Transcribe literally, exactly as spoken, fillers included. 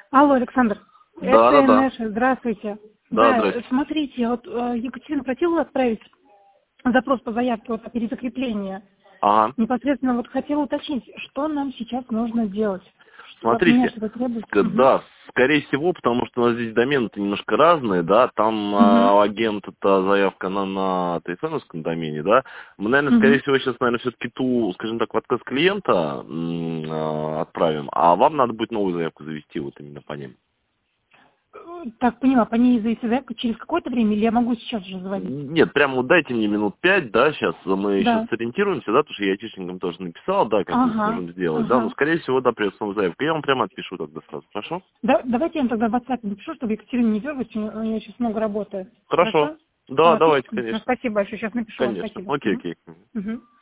Алло, Александр. Да, Это да, да. Нэша, здравствуйте. Да, Да, здрасте. смотрите, вот э, Екатерина просила отправить запрос по заявке вот, о перезакреплении. Ага. Непосредственно вот хотела уточнить, что нам сейчас нужно делать? Что, от меня Смотрите, что-то требуется? ск- Угу. да, скорее всего, потому что у нас здесь домены-то немножко разные, да, там Угу. а, агент, это заявка на, на тфновском домене, да, мы, наверное, скорее Угу. всего, сейчас, наверное, все-таки ту, скажем так, в отказ клиента м, а, отправим, а вам надо будет новую заявку завести вот именно по ним. Так, поняла, по ней завести заявку через какое-то время или я могу сейчас же заводить? Нет, прямо вот дайте мне минут пять, да, сейчас мы сейчас Да. сориентируемся, да, потому что я айтишникам тоже написал, да, как мы Ага, сможем сделать, да, но, ага. скорее всего, да, придется новую заявку. Я вам прямо отпишу тогда сразу, хорошо? Да, давайте я вам тогда в WhatsApp напишу, чтобы Екатерина не дергать, у нее сейчас много работы. Хорошо. Хорошо? Да, А, давайте, отлично. конечно. Спасибо большое, сейчас напишу вам, Конечно. спасибо. Окей, окей. Угу. Угу.